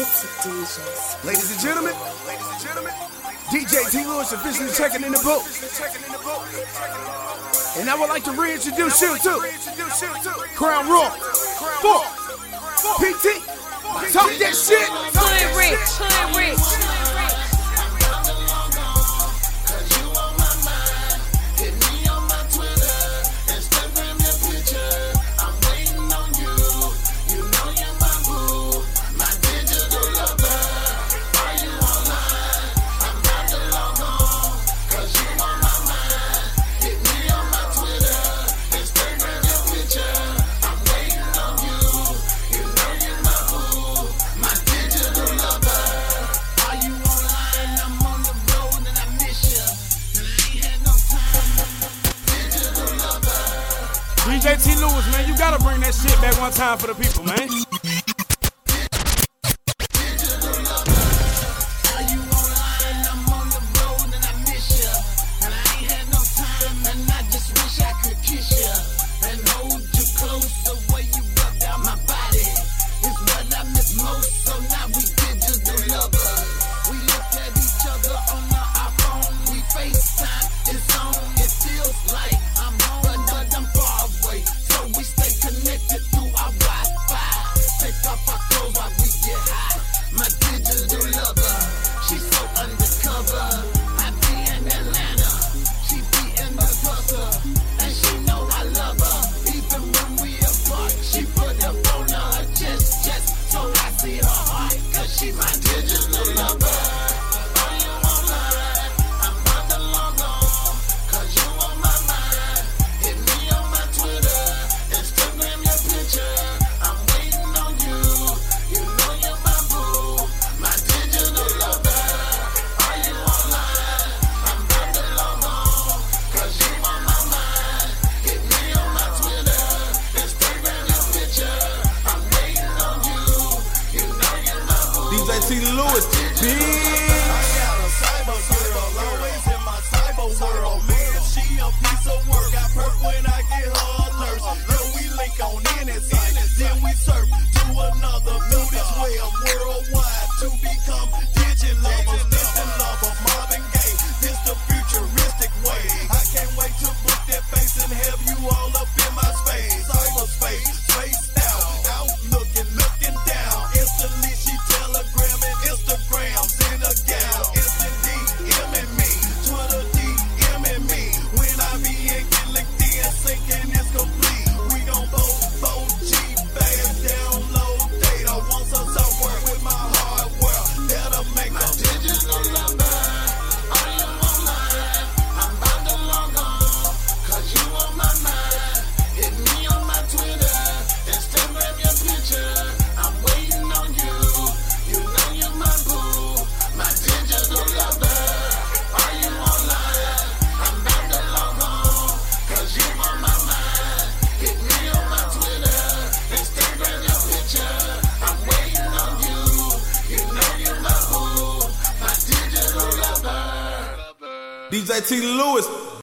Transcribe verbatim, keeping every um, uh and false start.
It's a D J. Ladies and gentlemen, ladies and gentlemen, D J T Lewis officially checking in the booth. And I would like to reintroduce you to Crown Royal, four, P T, talk that shit. Hood rich, hood rich. D J T Lewis, man, you gotta bring that shit back one time for the people, man. D J T Lewis, bitch. I got a cyber girl, always in my cyber world. Man, she a piece of work. I perk when I get her alerts. Then we link on any site, then we surf to another. Through this web worldwide to become digit lovers. Distant lover, Marvin Gaye. This the futuristic way. I can't wait to book that face and have you all up in my space. Cyberspace, spaced out, out looking, looking down. Instantly she telegramming Instagrams in a gown. Instant D M'ing me, Twitter D M'ing me. When I be in, get linked in, sinking is complete. We gon' both, both cheap fast, download data. Want some software with my hardware that'll make my digital lover. Are you online? I'm about to log on, cause you on my mind. Hit me on my Twitter, Instagram your picture. I'm waiting on you. You know you're my boo, my digital lover. Are you online? I'm about to log on, cause you on my mind. Hit me on my Twitter, Instagram your picture. I'm waiting on you. You know you're my boo, my digital lover. D J T Lewis.